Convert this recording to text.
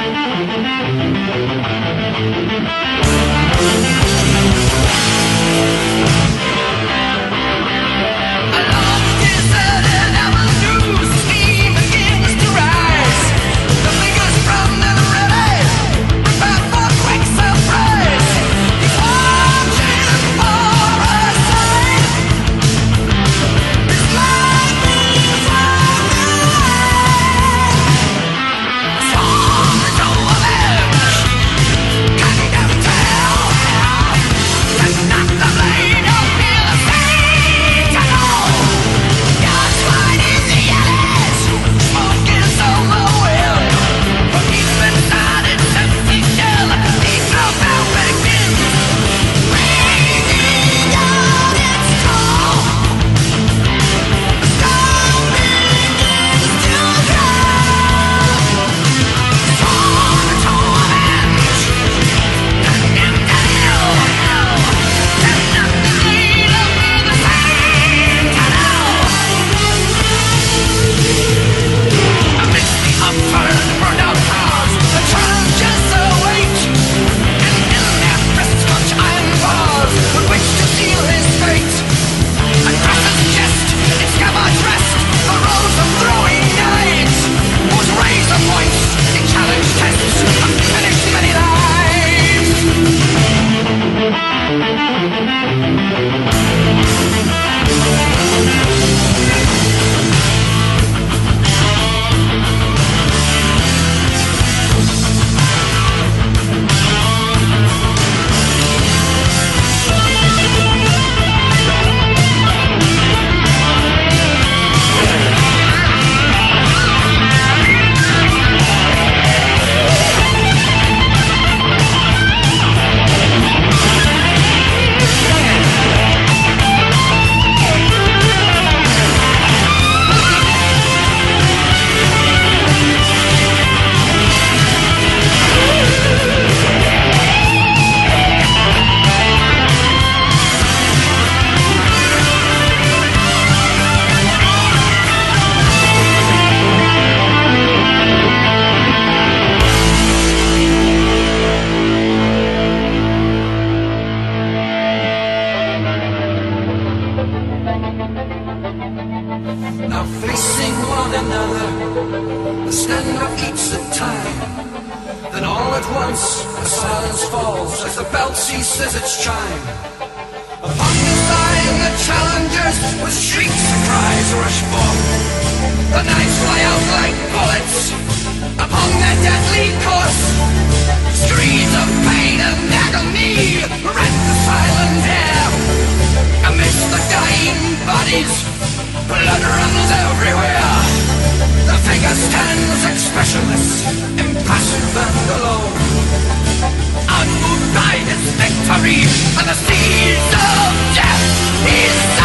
once the silence falls as the bell ceases its chime. Upon the line the challengers with shrieks and cries rush forth. The knives fly out like bullets upon their deadly course. Screams of pain and agony rend the silent air. Amidst the dying bodies, blood runs everywhere. The figure stands expressionless, impassive and alone, unmoved by his victory, and the seas of death is